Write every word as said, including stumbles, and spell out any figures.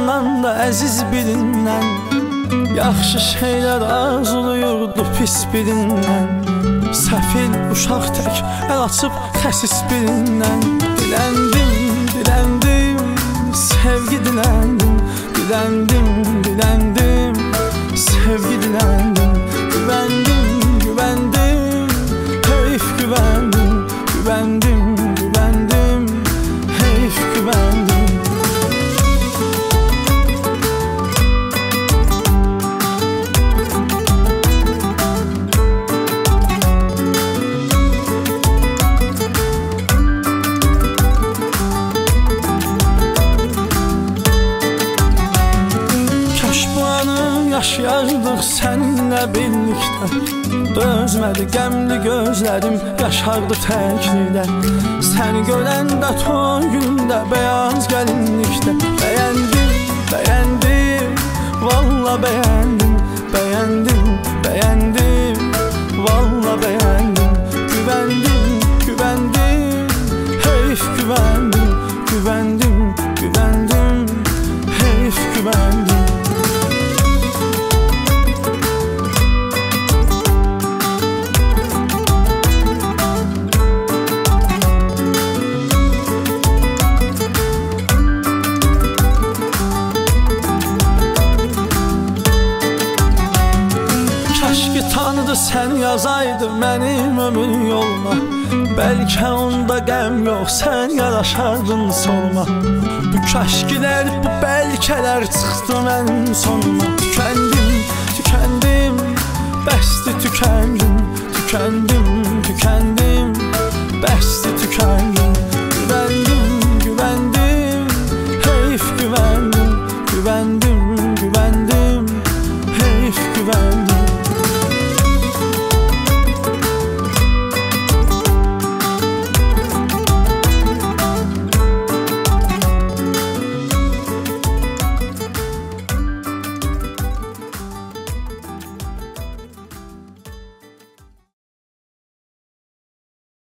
candan da əziz birindən, yaxşı şeylər arzuluyurdu pis birindən. Səfil uşaq tək əl açıb xəsis birindən. Diləndim, diləndim, sevgi diləndim. Diləndim, diləndim, sevgi diləndim. Güvəndim, güvəndim, heyf güvəndim. Güvəndim, güvəndim, heyf güvəndim. Yaşayardıq səninlə birlikdə, dözmədi qəmli gözlərim, yaşardı təklikdə. Səni görəndə toy günündə, beyaz gəlinlikdə. Bəyəndim, bəyəndim, valla bəyəndim. Bəyəndim, bəyəndim, valla bəyəndim. Güvəndim, güvəndim, heyf güvəndim. Güvəndim, güvəndim, heyf güvəndim. Tanıdı sən yazaydı mənim ömür yoluma. Bəlkə onda qəm yox, sən yaraşardın solma. Bu kaşkilər, bu bəlkələr çıxdı mənim sonuma.